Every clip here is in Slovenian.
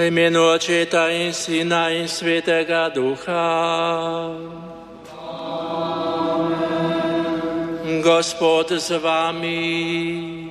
imenu Očeta in Sina in Svetega Duha. Amen. Gospod z vami.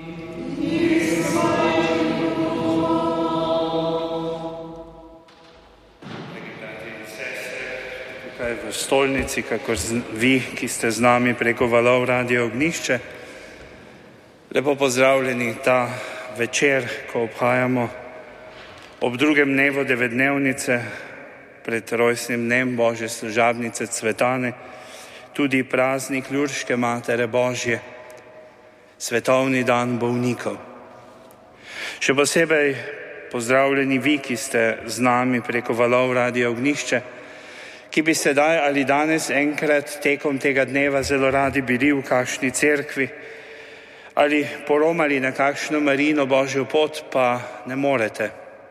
Tukaj v stolnici, kakor vi, ki ste z nami preko valov Radio Ognjišče. Lepo pozdravljeni ta večer, ko obhajamo ob drugem dnevu devetdnevnice pred rojstnim dnem Božje služabnice Cvetane tudi praznik Lurške Matere Božje, svetovni dan bolnikov. Še posebej pozdravljeni vi, ki ste z nami preko valov Radio Ognjišče, ki bi sedaj ali danes enkrat tekom tega dneva zelo radi bili v kakšni cerkvi ali poromali na kakšno Marijino Božjo pot, pa ne morete.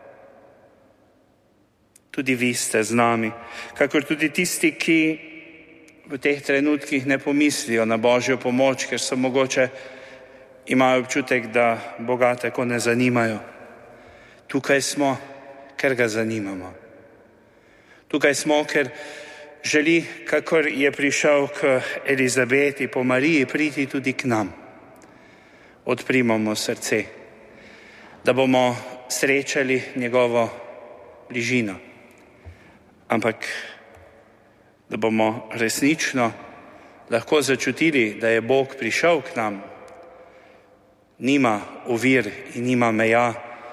Tudi vi ste z nami, kakor tudi tisti, ki v teh trenutkih ne pomislijo na Božjo pomoč, ker so mogoče imajo občutek, da Boga tako ne zanimajo. Tukaj smo, ker ga zanimamo. Tukaj smo, ker želi, kakor je prišel k Elizabeti po Mariji, priti tudi k nam. Odprimamo srce, da bomo srečali njegovo bližino, ampak da bomo resnično lahko začutili, da je Bog prišel k nam, nima ovir in nima meja,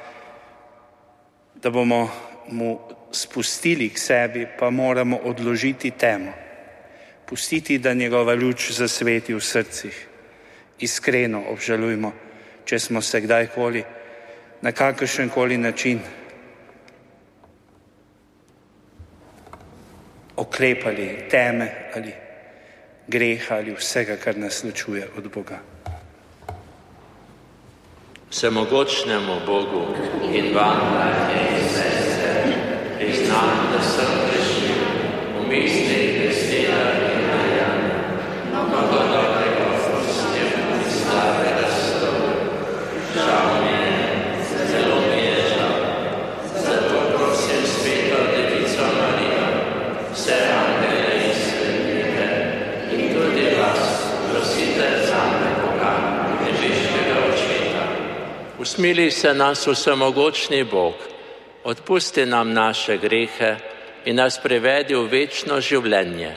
da bomo mu spustili k sebi, pa moramo odložiti temo, pustiti, da njegova luč zasveti v srcih. Iskreno obžalujmo, če smo se kdajkoli na kakršenkoli način oklepali teme ali greha ali vsega, kar nas ločuje od Boga. Vsemogočnemu Bogu in vam, bratje in sestre, priznam, da sem grešil v mislih, besedah in dejanjih, mnogo dobrega posnel in slabega storil. Žal mi je, zelo mi je žal. Zato prosim Sveto Devico Marijo, vse angele in svetnike in tudi vas, prosite zame Boga, nebeškega Očeta. Usmili se nas vsemogočni Bog, odpusti nam naše grehe in nas privedi v večno življenje.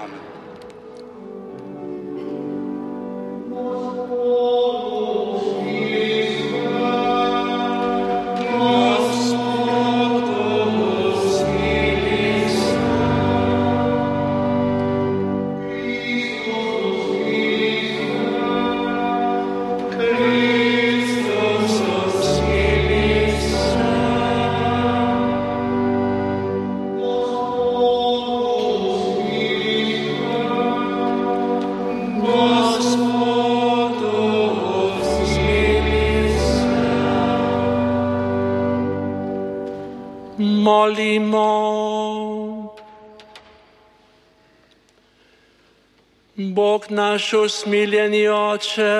Molimo. Bog naš usmiljeni Oče,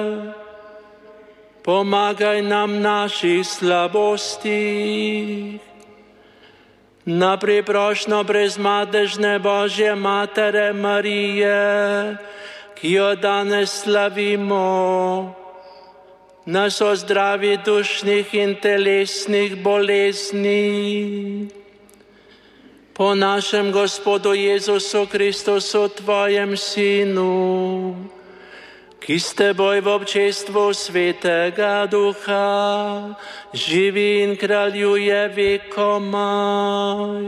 pomagaj nam naših slabostih, na priprošnjo brezmadežne Božje Matere Marije, ki jo danes slavimo, nas ozdravi dušnih in telesnih bolezni. Po našem Gospodu Jezusu Kristusu, Tvojem Sinu, ki s Teboj v občestvu Svetega Duha živi in kraljuje vekomaj.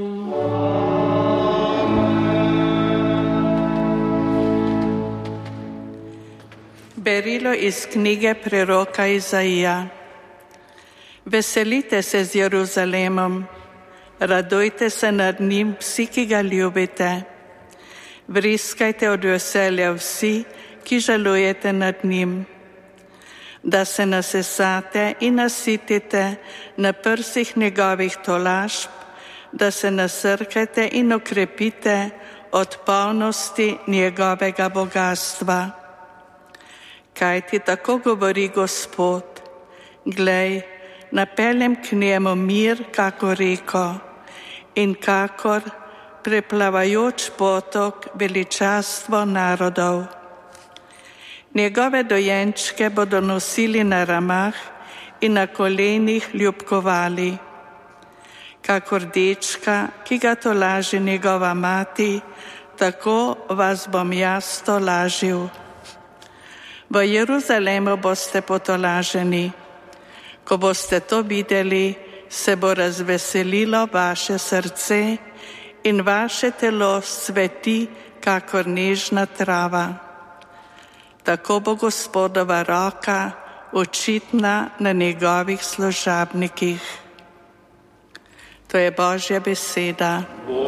Berilo iz knjige preroka Izaija. Veselite se z Jeruzalemom, radujte se nad njim vsi, ki ga ljubite. Vriskajte od veselja vsi, ki žalujete nad njim. Da se nasesate in nasitite na prsih njegovih tolažb, da se nasrkajte in okrepite od polnosti njegovega bogastva. Kajti tako govori Gospod, glej, napeljem k njemu mir, kako reko, in kakor preplavajoč potok veličastvo narodov. Njegove dojenčke bodo nosili na ramah in na kolenih ljubkovali. Kakor dečka, ki ga tolaži njegova mati, tako vas bom jaz tolažil. V Jeruzalemu boste potolaženi. Ko boste to videli, se bo razveselilo vaše srce in vaše telo sveti, kakor nežna trava. Tako bo Gospodova roka očitna na njegovih služabnikih. To je Božja beseda.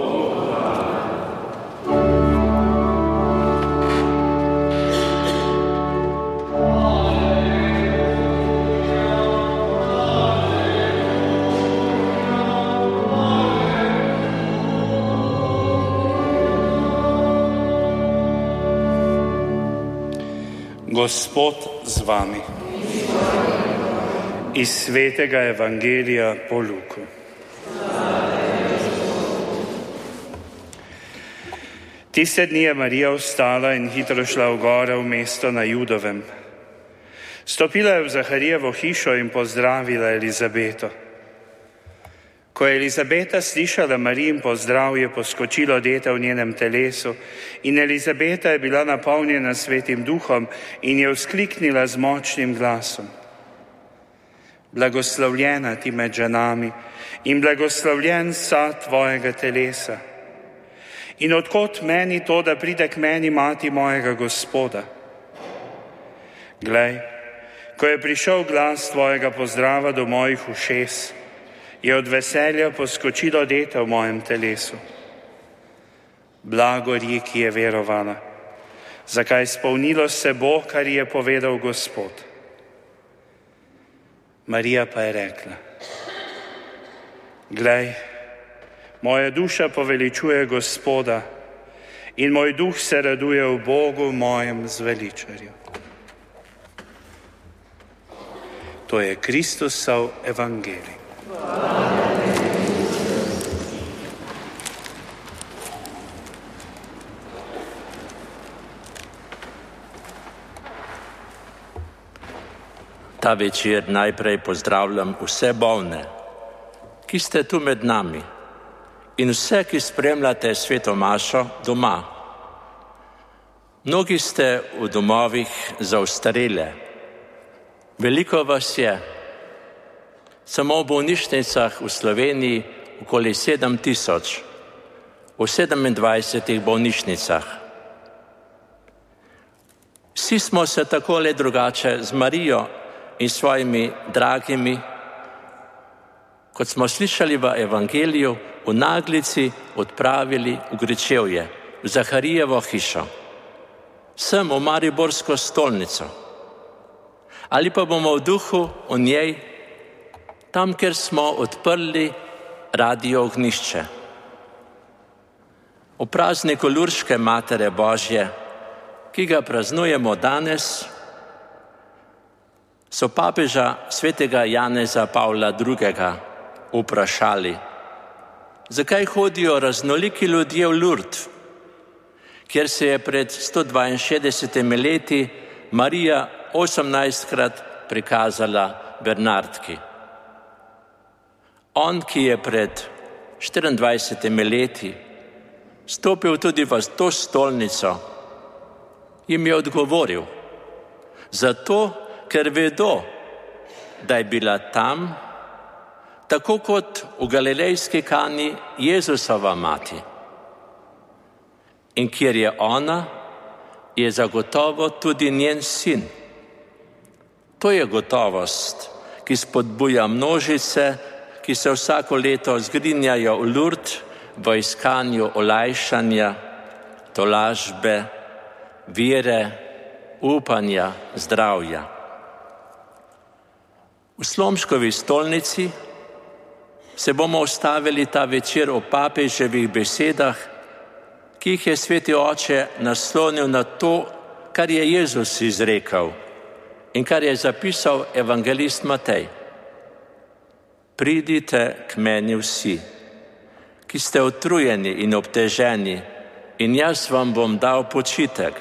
Gospod z vami. Iz svetega evangelija po Luku. Tiste dni je Marija vstala in hitro šla v gore v mesto na Judovem. Stopila je v Zaharijevo hišo in pozdravila Elizabeto. Ko je Elizabeta slišala Marijin pozdrav, je poskočilo dete v njenem telesu in Elizabeta je bila napolnjena Svetim Duhom in je vzkliknila z močnim glasom: Blagoslovljena ti med ženami in blagoslovljen sad tvojega telesa. In odkot meni to, da pride k meni mati mojega Gospoda? Glej, ko je prišel glas tvojega pozdrava do mojih ušes, je od veselja poskočilo dete v mojem telesu. Blago ji, ki je verovala, zakaj izpolnilo se bo, kar je povedal Gospod. Marija pa je rekla: Glej, moja duša poveličuje Gospoda in moj duh se raduje v Bogu, mojem zveličarju. To je Kristusov evangelij. Ta večer najprej pozdravljam vse bolne, ki ste tu med nami, in vse, ki spremljate sveto mašo doma. Mnogi ste v domovih za ostarele. Veliko vas je. Samo v bolnišnicah v Sloveniji okoli 7.000, v 27 bolnišnicah. Vsi smo se tako ali drugače z Marijo in svojimi dragimi, kot smo slišali v evangeliju, v naglici odpravili v Gričevje, v Zaharijevo hišo, sem v Mariborsko stolnico. Ali pa bomo v duhu o njej, tam, kjer smo odprli Radio Ognjišče. V prazniku Lurške Matere Božje, ki ga praznujemo danes, so papeža svetega Janeza Pavla II. Vprašali, zakaj hodijo raznoliki ljudje v Lourdes, kjer se je pred 162 leti Marija 18-krat prikazala Bernardki. On, ki je pred 24 leti stopil tudi v to stolnico, jim je odgovoril: zato, ker vedo, da je bila tam, tako kot v galilejski Kani, Jezusova mati. In kjer je ona, je zagotovo tudi njen sin. To je gotovost, ki spodbuja množice, ki se vsako leto zgrinjajo v Lourdes v iskanju olajšanja, tolažbe, vere, upanja, zdravja. V Slomškovi stolnici se bomo ustavili ta večer o papeževih besedah, ki jih je sveti oče naslonil na to, kar je Jezus izrekel in kar je zapisal evangelist Matej. Pridite k meni vsi, ki ste utrujeni in obteženi, in jaz vam bom dal počitek.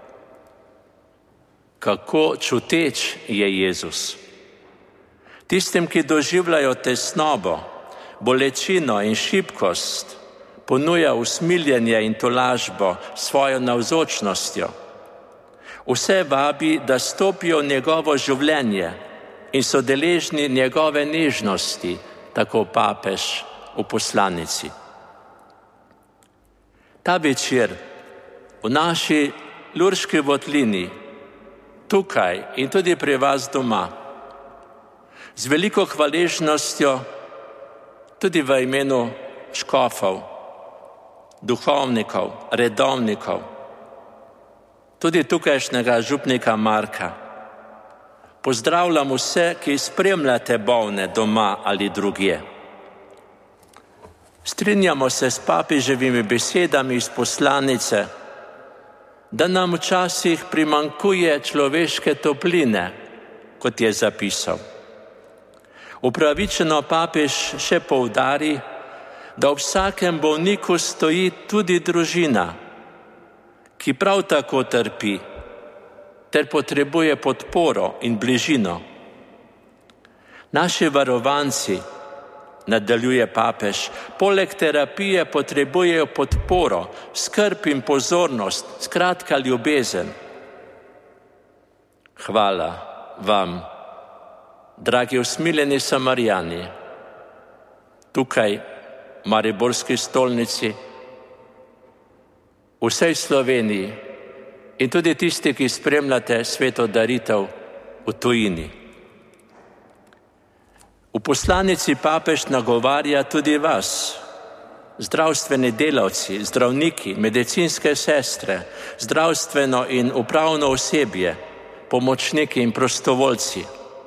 Kako čuteč je Jezus. Tistim, ki doživljajo tesnobo, bolečino in šibkost, ponuja usmiljenje in tolažbo svojo navzočnostjo. Vse vabi, da stopijo v njegovo življenje in so deležni njegove nežnosti, tako papež v poslanici. Ta večer v naši Lurški votlini, tukaj in tudi pri vas doma, z veliko hvaležnostjo tudi v imenu škofov, duhovnikov, redovnikov, tudi tukajšnjega župnika Marka. Pozdravljam vse, ki spremljate bolne doma ali drugje. Strinjamo se s papeževimi besedami iz poslanice, da nam včasih primanjkuje človeške topline, kot je zapisal. Upravičeno papež še poudari, da ob vsakem bolniku stoji tudi družina, ki prav tako trpi, ter potrebuje podporo in bližino. Naši varovanci, nadaljuje papež, poleg terapije potrebujejo podporo, skrb in pozornost, skratka ljubezen. Hvala vam, dragi usmiljeni Samarijani, tukaj v Mariborski stolnici, v vsej Sloveniji in tudi tisti, ki spremljate sveto daritev v tujini. V poslanici papež nagovarja tudi vas, zdravstveni delavci, zdravniki, medicinske sestre, zdravstveno in upravno osebje, pomočniki in prostovoljci.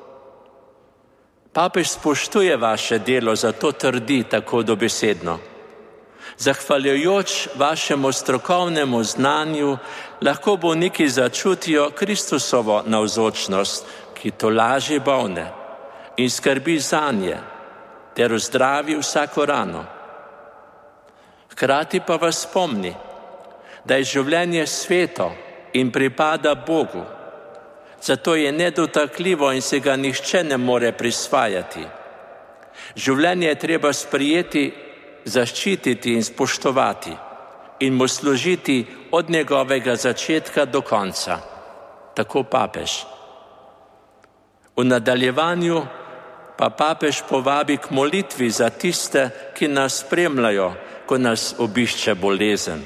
Papež spoštuje vaše delo, zato trdi tako dobesedno. Zahvaljujoč vašemu strokovnemu znanju lahko bolniki začutijo Kristusovo navzočnost, ki tolaži bolne in skrbi zanje ter ozdravi vsako rano. Hkrati pa vas spomni, da je življenje sveto in pripada Bogu, zato je nedotakljivo in se ga nihče ne more prisvajati. Življenje je treba sprejeti, zaščititi in spoštovati in mu služiti od njegovega začetka do konca. Tako papež. V nadaljevanju pa papež povabi k molitvi za tiste, ki nas spremljajo, ko nas obišče bolezen.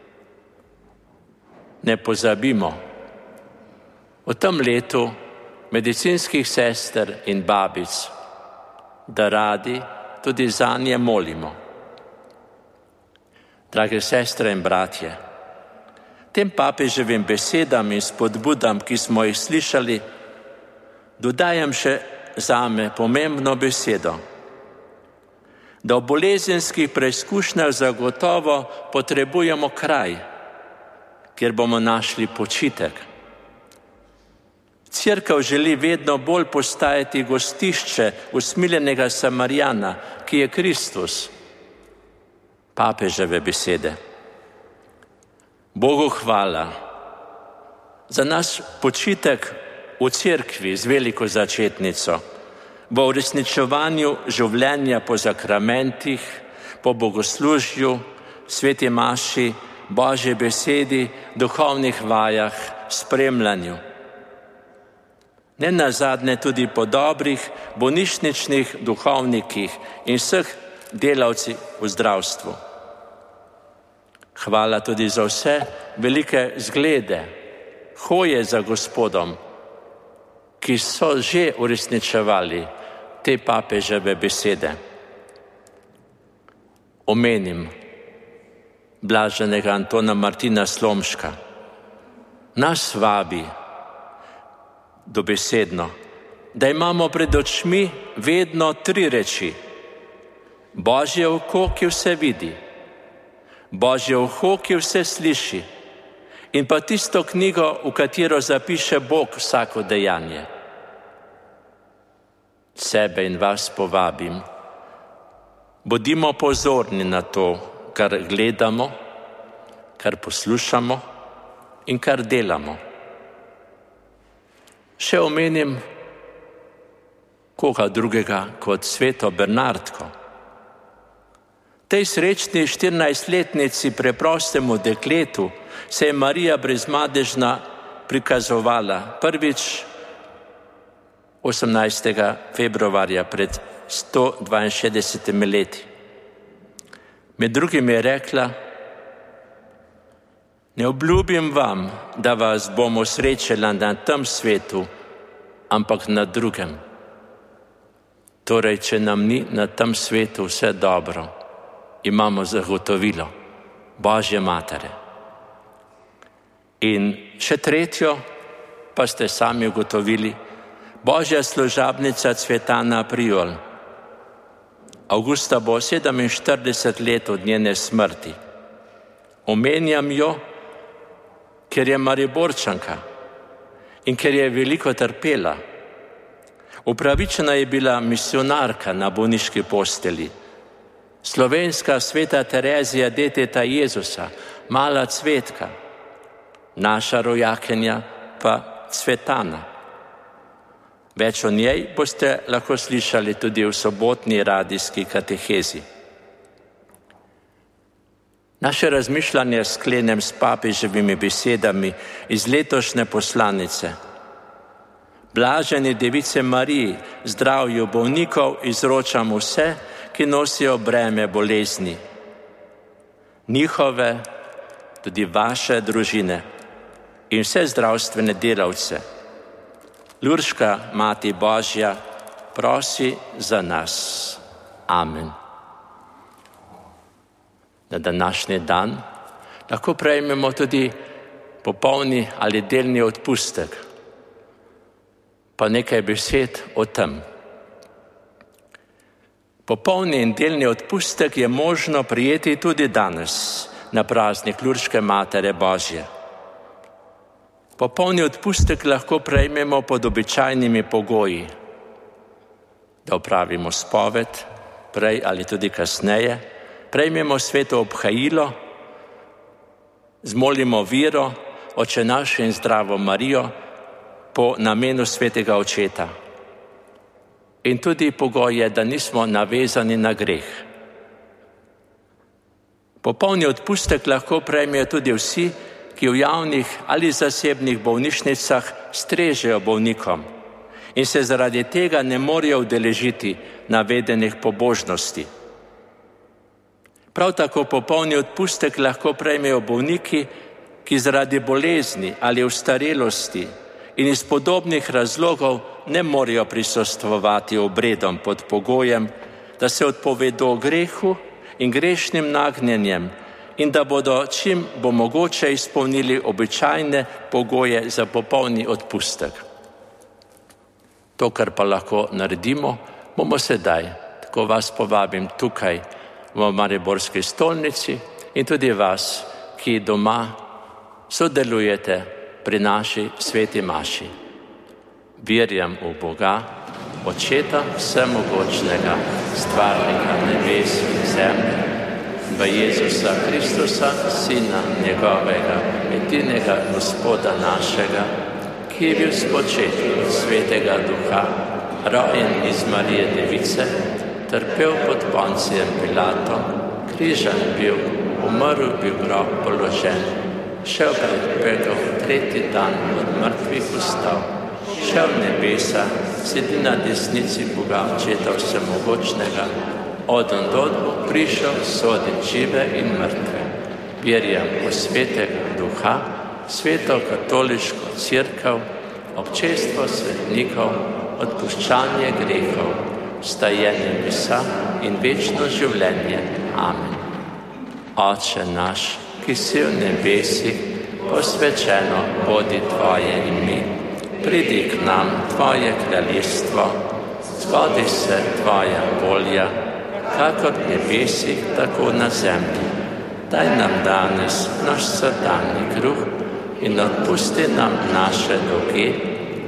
Ne pozabimo, v tem letu medicinskih sester in babic, da radi tudi zanje molimo. Drage sestre in bratje, tem papeževim besedam in spodbudam, ki smo jih slišali, dodajam še zame pomembno besedo, da v bolezenskih preizkušnjah zagotovo potrebujemo kraj, kjer bomo našli počitek. Cerkev želi vedno bolj postajati gostišče usmiljenega Samarijana, ki je Kristus. Papeževe besede. Bogu hvala za naš počitek v cerkvi z veliko začetnico, v uresničevanju življenja po zakramentih, po bogoslužju, sveti maši, Božji besedi, duhovnih vajah, spremljanju. Nenazadnje tudi po dobrih bolnišničnih duhovnikih in vseh delavcih v zdravstvu. Hvala tudi za vse velike zglede, hoje za Gospodom, ki so že uresničevali te papeževe besede. Omenim blaženega Antona Martina Slomška. Nas vabi dobesedno, da imamo pred očmi vedno 3 reči. Božje oko, ki vse vidi, Božje uho, ki vse sliši, in pa tisto knjigo, v katero zapiše Bog vsako dejanje. sebe in vas povabim. Bodimo pozorni na to, kar gledamo, kar poslušamo in kar delamo. Še omenim koga drugega kot sveto Bernardko. Tej srečni 14-letnici, preprostemu dekletu, se je Marija brezmadežna prikazovala prvič 18. februarja pred 162 leti. Med drugim je rekla: ne obljubim vam, da vas bomo srečala na tem svetu, ampak na drugem. Torej, če nam ni na tem svetu vse dobro, imamo zagotovilo Božje Matere. In še tretjo, pa ste sami ugotovili, Božja služabnica Cvetana Priol. Avgusta bo 47 let od njene smrti. Omenjam jo, ker je Mariborčanka in ker je veliko trpela. Upravičena je bila misionarka na bolniški posteli. Slovenska sveta Terezija deteta Jezusa, mala Cvetka, naša rojakinja pa Cvetana. Več o njej boste lahko slišali tudi v sobotni radijski katehezi. Naše razmišljanje sklenem s papeževimi besedami iz letošnje poslanice. Blaženi Device Mariji, zdravju bolnikov izročam vse, ki nosijo breme bolezni. Njihove, tudi vaše družine in vse zdravstvene delavce. Lurška Mati Božja, prosi za nas. Amen. Na današnji dan lahko prejmemo tudi popolni ali delni odpustek. Pa nekaj besed o tem. Popolni in delni odpustek je možno prijeti tudi danes na praznik Lurške Matere Božje. Popolni odpustek lahko prejmemo pod običajnimi pogoji, da opravimo spoved, prej ali tudi kasneje, prejmemo sveto obhajilo, zmolimo viro, Oče naš in zdravo Marijo po namenu svetega očeta. In tudi pogoj je, da nismo navezani na greh. Popolni odpustek lahko prejmejo tudi vsi, ki v javnih ali zasebnih bolnišnicah strežejo bolnikom in se zaradi tega ne morejo udeležiti navedenih pobožnosti. Prav tako popolni odpustek lahko prejmejo bolniki, ki zaradi bolezni ali ostarelosti in iz podobnih razlogov ne morejo prisostvovati obredom pod pogojem, da se odpovedo grehu in grešnim nagnjenjem in da bodo čim bo mogoče izpolnili običajne pogoje za popolni odpustek. To, kar pa lahko naredimo, bomo sedaj. Tako vas povabim tukaj v Mariborski stolnici in tudi vas, ki doma sodelujete pri naši sveti maši. Verjam v Boga, Očeta vsemogočnega, stvarnika nebes in zemlje, v Jezusa Kristusa, Sina njegovega, edinega Gospoda našega, ki je bil spočet od Svetega Duha, rojen iz Marije Device, trpel pod Poncijem Pilatom, križan bil, umrl bil, grob položen, šel predpegel, tretji dan od mrtvih vstal, šel v nebesa, sedi na desnici Boga Očeta vsemogočnega, odondod bo prišel sodit žive in mrtve. Verjam v Svetega Duha, sveto katoliško cerkev, občestvo svetnikov, odpuščanje grehov, vstajenje mesa in večno življenje. Amen. Oče naš, ki si v nebesih, posvečeno bodi tvoje ime. Pridi k nam tvoje kraljestvo, zgodi se tvoja volja, kakor v nebesih, tako na zemlji. Daj nam danes naš vsakdanji kruh in odpusti nam naše dolge,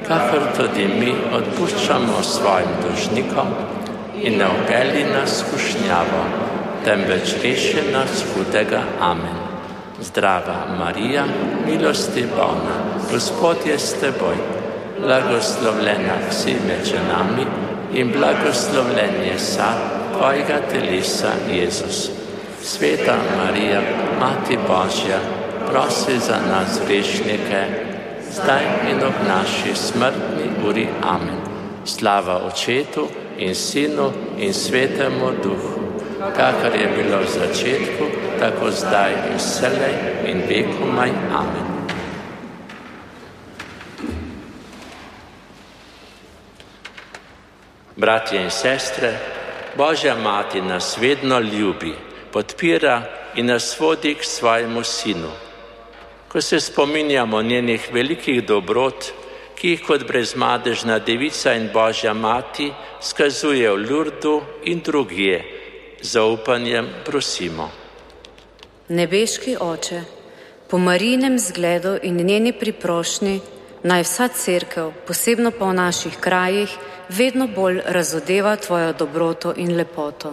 kakor tudi mi odpuščamo svojim dolžnikom, in ne vpelji nas v skušnjavo, temveč reši nas hudega. Amen. Zdrava Marija, milosti polna, Gospod je s teboj, blagoslovljena si med ženami in blagoslovljen je sad tvojega telesa, Jezus. Sveta Marija, Mati Božja, prosi za nas grešnike, zdaj in ob naši smrtni uri. Amen. Slava Očetu in Sinu in Svetemu Duhu, kakor je bilo v začetku, tako zdaj in vselej in vekomaj. Amen. Bratje in sestre, Božja Mati nas vedno ljubi, podpira in nas vodi k svojemu Sinu. Ko se spominjamo njenih velikih dobrot, ki jih kot brezmadežna devica in Božja Mati skazuje v Lurdu in drugje, zaupanjem prosimo. Nebeški Oče, po Marijinem zgledu in njeni priprošnji naj vsa cerkev, posebno pa v naših krajih, vedno bolj razodeva tvojo dobroto in lepoto.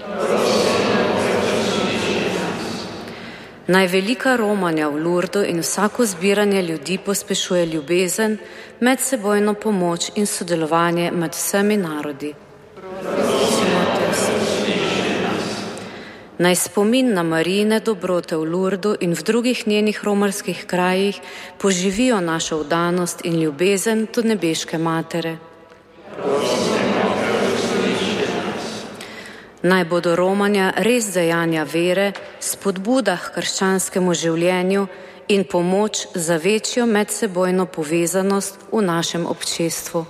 Naj velika romanja v Lurdu in vsako zbiranje ljudi pospešuje ljubezen, medsebojno pomoč in sodelovanje med vsemi narodi. Naj spomin na Marijine dobrote v Lurdu in v drugih njenih romarskih krajih poživijo našo vdanost in ljubezen do nebeške Matere. Naj bodo romanja res dejanja vere, spodbuda k krščanskemu življenju in pomoč za večjo medsebojno povezanost v našem občestvu.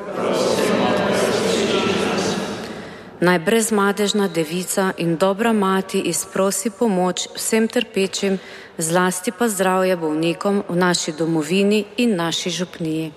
Naj brezmadežna devica in dobra mati izprosi pomoč vsem trpečim, zlasti pa zdravje bolnikom v naši domovini in naši župniji.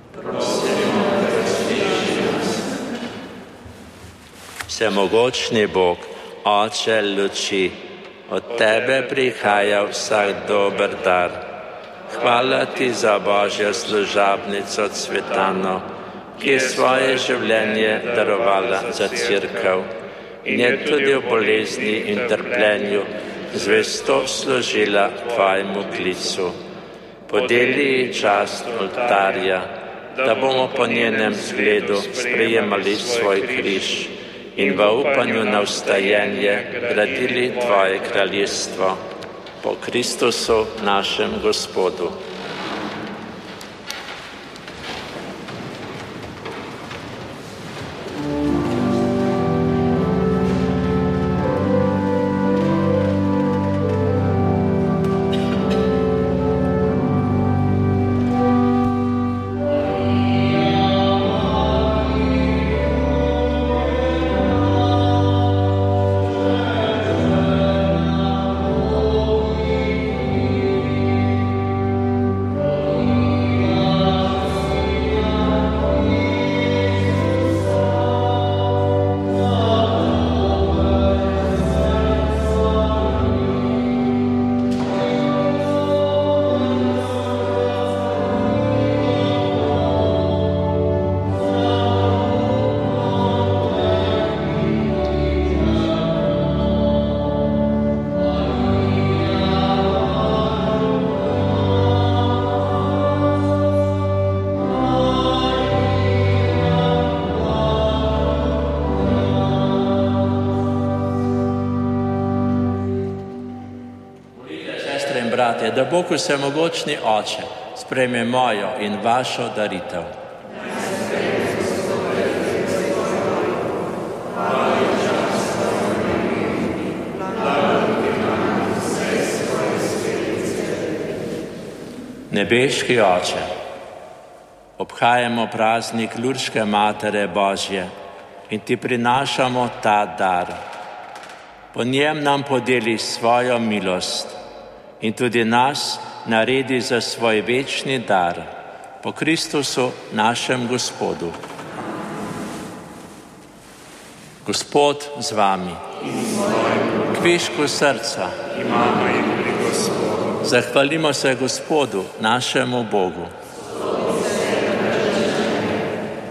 Vsemogočni Bog, Oče luči, od tebe prihaja vsak dober dar. Hvala ti za Božjo služabnico Cvetano, ki je svoje življenje darovala za cerkev in je tudi v bolezni in trpljenju zvesto služila tvojemu klicu. Podeli ji čast oltarja, da bomo po njenem zgledu sprejemali svoj križ in v upanju na vstajenje gradili tvoje kraljestvo. Po Kristusu našem Gospodu. Brate, da Bog vsemogočni Oče sprejme mojo in vašo daritev. Nebeški Oče, obhajamo praznik Lurdske Matere Božje in ti prinašamo ta dar. Po njem nam podeli svojo milost in tudi nas naredi za svoj večni dar, po Kristusu našem Gospodu. Gospod z vami. Kvišku srca. Zahvalimo se Gospodu, našemu Bogu.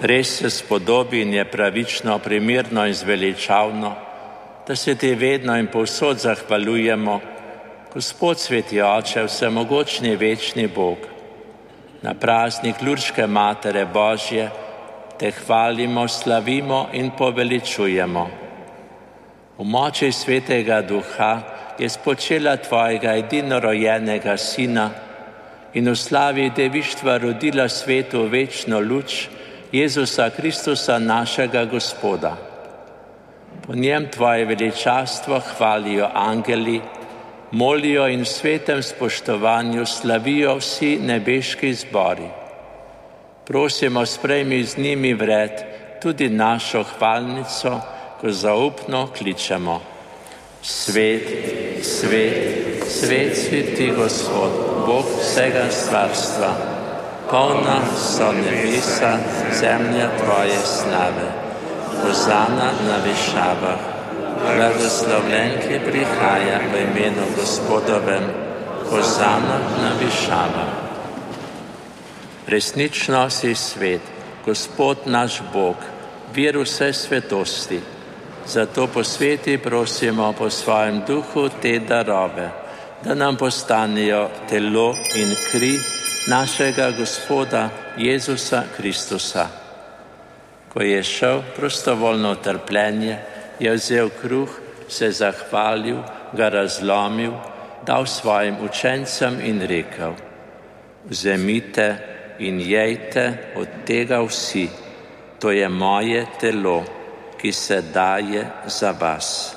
Res se spodobi in je pravično, primerno in zveličavno, da se ti vedno in povsod zahvaljujemo, Gospod Sveti Oče, vsemogočni večni Bog. Na praznik Lurške Matere Božje te hvalimo, slavimo in poveličujemo. V moči Svetega Duha je spočela tvojega edinorojenega Sina in v slavi devištva rodila svetu večno luč Jezusa Kristusa, našega Gospoda. Po njem tvoje veličastvo hvalijo angeli, molijo in v svetem spoštovanju slavijo vsi nebeški zbori. Prosimo, sprejmi z njimi vred tudi našo hvalnico, ko zaupno kličemo: Svet, svet, svet si ti, Gospod, Bog vsega stvarstva. Polna so nebesa, zemlja tvoje slave. Hozana na višavah. Blagoslovljen, ki prihaja v imenu Gospodovem. Hozana na višavah. Resnično si svet, Gospod naš Bog, vir vse svetosti. Zato po sveti prosimo po svojem duhu te darove, da nam postanejo telo in kri našega Gospoda Jezusa Kristusa. Ko je šel prostovoljno trpljenje, je vzel kruh, se zahvalil, ga razlomil, dal svojim učencem in rekel: Vzemite in jejte od tega vsi, to je moje telo, ki se daje za vas.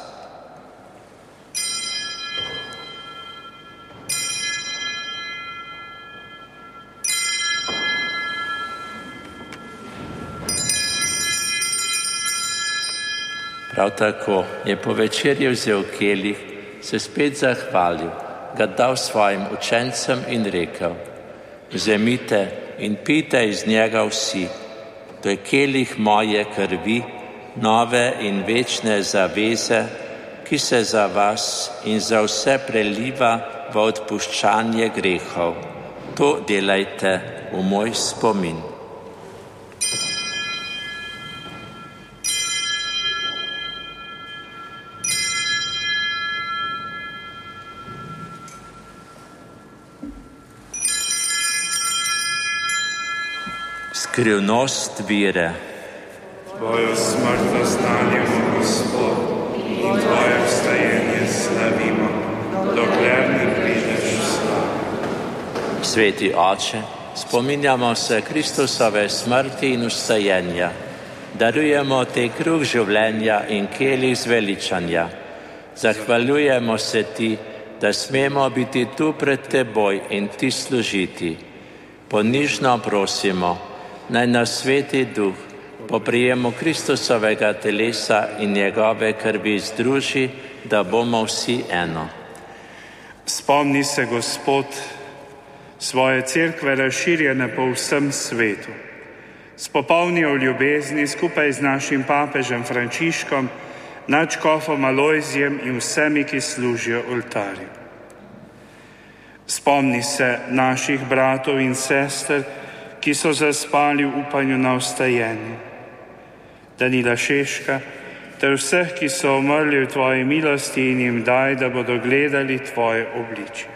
Prav tako je po večerji vzel kelih, se spet zahvalil, ga dal svojim učencem in rekel: Vzemite in pijte iz njega vsi, to je kelih moje krvi, nove in večne zaveze, ki se za vas in za vse preliva v odpuščanje grehov. To delajte v moj spomin. Skrivnost vire. Tvojo smrtno stanjemo, Gospod, in tvoje vstajenje slavimo, dokler ne prideš v slavo. Sveti Oče, spominjamo se Kristusove smrti in vstajenja. Darujemo te kruh življenja in kelih zveličanja. Zahvaljujemo se ti, da smemo biti tu pred teboj in ti služiti. Ponižno prosimo, naj nas Sveti Duh po prijemu Kristusovega telesa in njegove krvi združi, da bomo vsi eno. Spomni se, Gospod, svoje cerkve razširjene po vsem svetu. Spopolni v ljubezni skupaj z našim papežem Frančiškom, nadškofom Alojzijem in vsemi, ki služijo oltarju. Spomni se naših bratov in sester, ki so zaspali v upanju na vstajenje. Danila Šeška, ter vseh, ki so umrli v tvoji milosti, in jim daj, da bodo gledali tvoje obličje.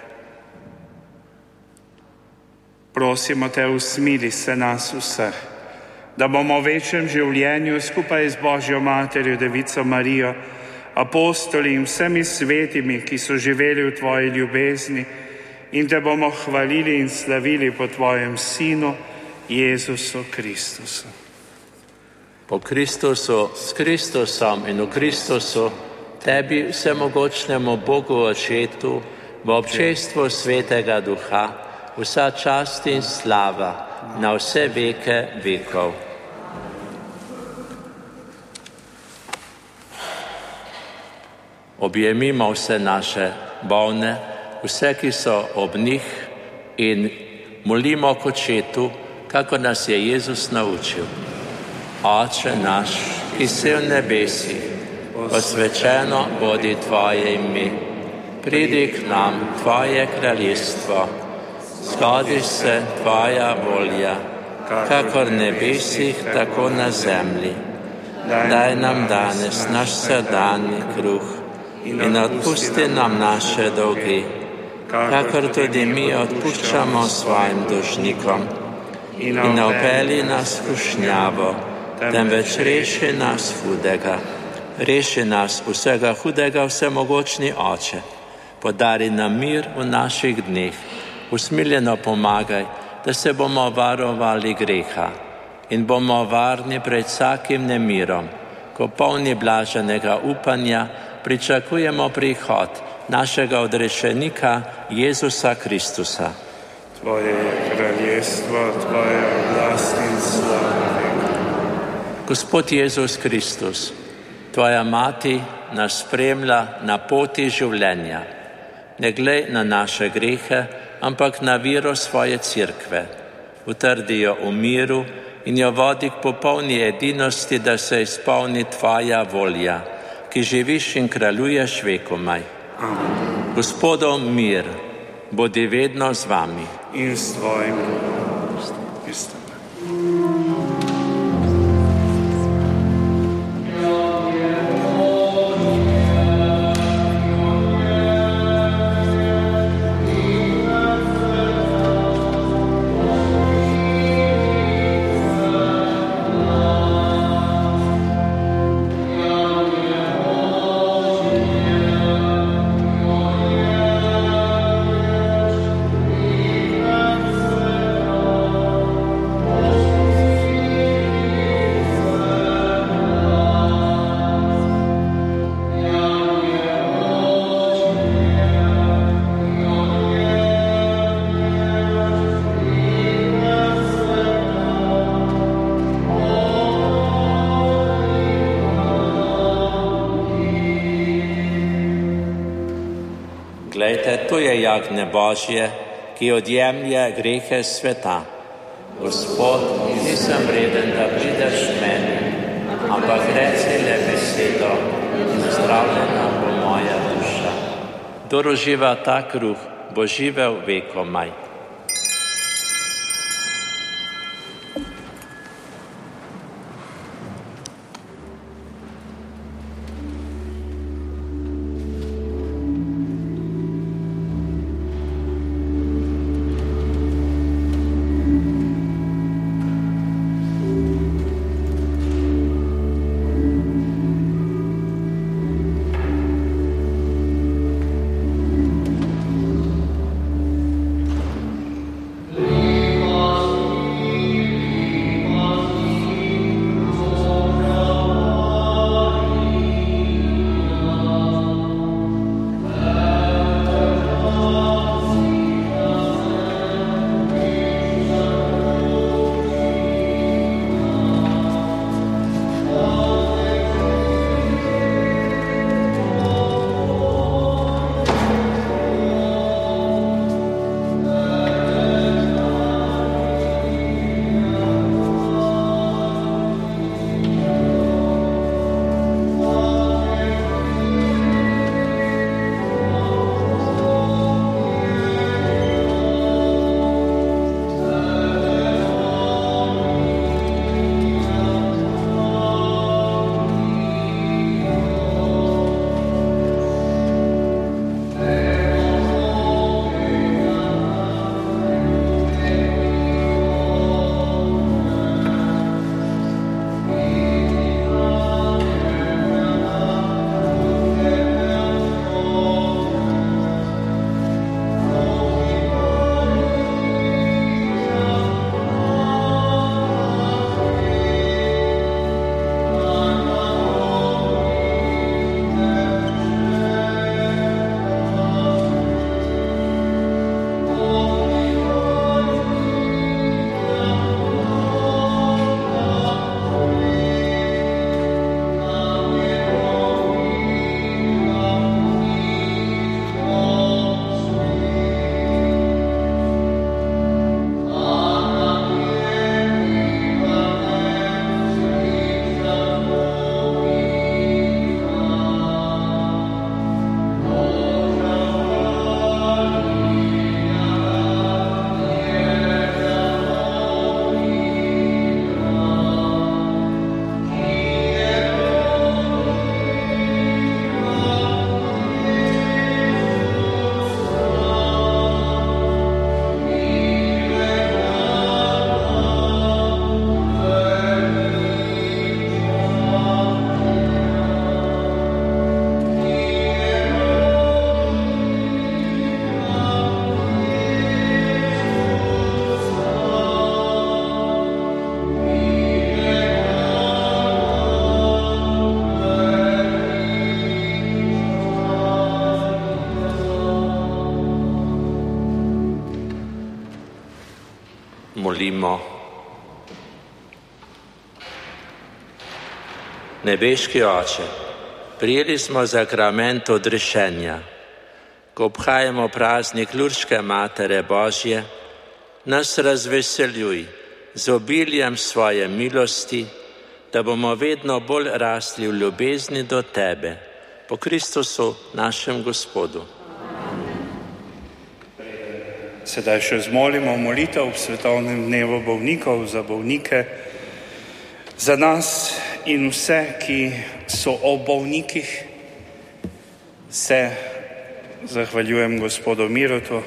Prosimo te, usmili se nas vseh, da bomo v večnem življenju skupaj z Božjo Materjo, Devico Marijo, apostoli in vsemi svetimi, ki so živeli v tvoji ljubezni, in te bomo hvalili in slavili po tvojem Sinu, Jezusu Kristusu. Po Kristusu, s Kristusom in v Kristusu, tebi vsemogočnemu Bogu Očetu, v občestvu Svetega Duha, vsa čast in slava na vse veke vekov. Objemimo vse naše bolne, vse, ki so ob njih, in molimo k Očetu, kako nas je Jezus naučil. Oče naš, ki si v nebesih, posvečeno bodi tvoje ime. Pridi k nam tvoje kraljestvo, zgodi se tvoja volja, kakor v nebesih, tako na zemlji. Daj nam danes naš vsakdanji kruh in odpusti nam naše dolge, kakor tudi mi odpuščamo svojim dolžnikom. In ne vpelji nas v skušnjavo, temveč reši nas hudega. Reši nas vsega hudega, vsemogočni Oče. Podari nam mir v naših dneh. Usmiljeno pomagaj, da se bomo varovali greha in bomo varni pred vsakim nemirom, ko polni blaženega upanja pričakujemo prihod našega odrešenika Jezusa Kristusa. Tvoje je kraljestvo, tvoja oblast in slava. Gospod Jezus Kristus, tvoja mati nas spremlja na poti življenja. Ne glej na naše grehe, ampak na vero svoje cerkve. Utrdi jo v miru in jo vodi k popolni edinosti, da se izpolni tvoja volja, ki živiš in kraljuješ vekomaj. Amen. Gospodov mir, bodi vedno z vami. In s tvojim duhom. Glejte, tu je jagnje Božje, ki odjemlje grehe sveta. Gospod, nisem vreden, da prideš k meni, ampak reci le besedo in zdravljena bo moja duša. Kdor uživa ta kruh, bo živel vekomaj. molimo. Nebeški Oče, prijeli smo sakrament odrešenja. Ko obhajamo praznik Lurške Matere Božje, nas razveseljuj z obiljem svoje milosti, da bomo vedno bolj rasli v ljubezni do Tebe, po Kristusu našem Gospodu. Sedaj še zmolimo molitev v svetovnem dnevu bolnikov za bolnike, za nas in vse, ki so o bolnikih. Se zahvaljujem gospodu Mirotu,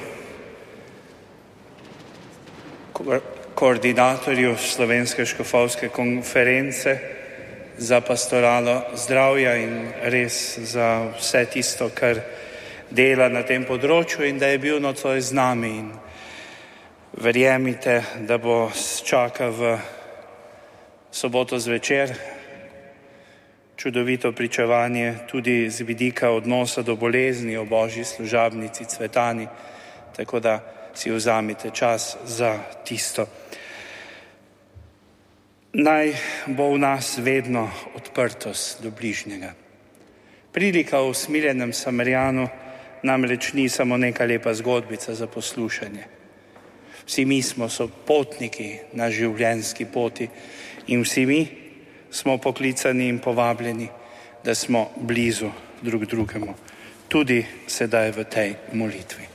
koordinatorju Slovenske škofovske konference, za pastoralo zdravja in res za vse tisto, kar dela na tem področju, in da je bil nocoj z nami. In verjemite, da bo čaka v soboto zvečer čudovito pričevanje tudi z vidika odnosa do bolezni o Božji služabnici Cvetani, tako da si vzamite čas za tisto. Naj bo v nas vedno odprtost do bližnjega. Prilika o usmiljenem Samarijanu namreč ni samo neka lepa zgodbica za poslušanje. Vsi mi smo sopotniki na življenjski poti in vsi mi smo poklicani in povabljeni, da smo blizu drug drugemu, tudi sedaj v tej molitvi.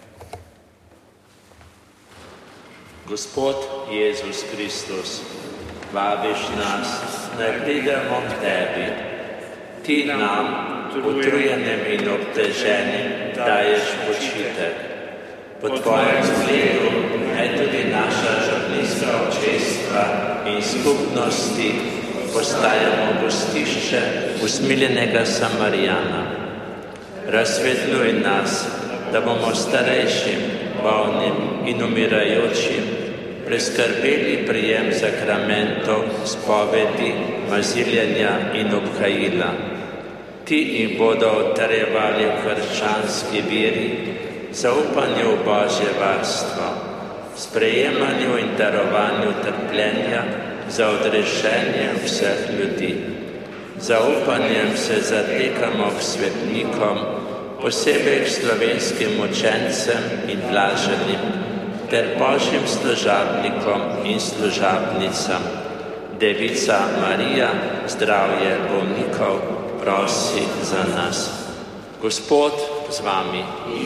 Gospod Jezus Kristus, vabiš nas, naj pridemo k Tebi. Ti nam, utrujenim in obteženim, daješ počitek. Po Tvojem zgledu naj tudi naša župnijska občestva in skupnosti postajamo gostišče usmiljenega Samarijana. Razsvetljuj nas, da bomo starejšim, bolnim in umirajočim preskrbeli prijem sakramentov, spovedi, maziljenja in obhajila. Ti jih bodo utrjevali v krščanski veri, zaupanju v Božje varstvo, sprejemanju in darovanju trpljenja za odrešenje vseh ljudi. Zaupanjem se zatekamo k svetnikom, posebej k slovenskim učencem in blaženim, ter Božjim služabnikom in služabnicam. Devica Marija, zdravje bolnikov, prosi za nas. Gospod z vami.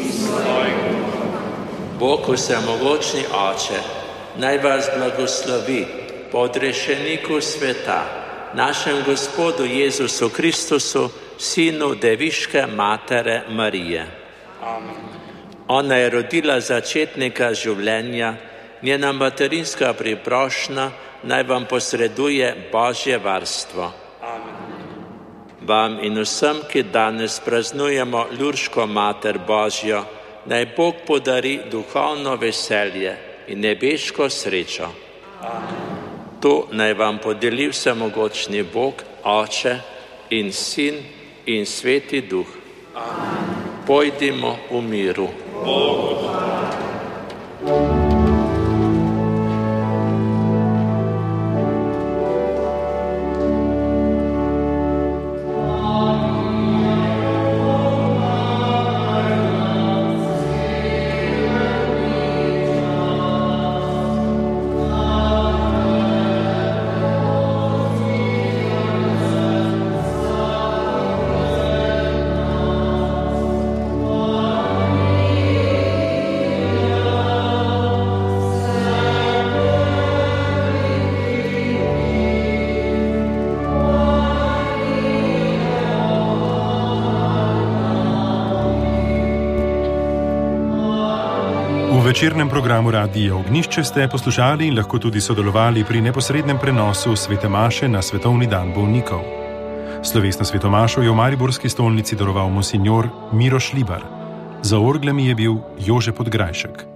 Bog vsemogočni Oče, naj vas blagoslovi po odrešeniku sveta, našem Gospodu Jezusu Kristusu, Sinu Deviške Matere Marije. Amen. Ona je rodila začetnika življenja, njena materinska priprošnja naj vam posreduje Božje varstvo. Amen. Vam in vsem, ki danes praznujemo Lurško Mater Božjo, naj Bog podari duhovno veselje in nebeško srečo. Amen. To naj vam podeli vsemogočni Bog, Oče in Sin in Sveti Duh. Amen. Pojdimo v miru. Bogu hvala. V večernem programu Radia Ognjišče ste poslušali in lahko tudi sodelovali pri neposrednem prenosu svete maše na svetovni dan bolnikov. Slovesno sveto mašo je v mariborski stolnici daroval monsinjor Miroš Libar. Za orglami je bil Jože Podgrajšek.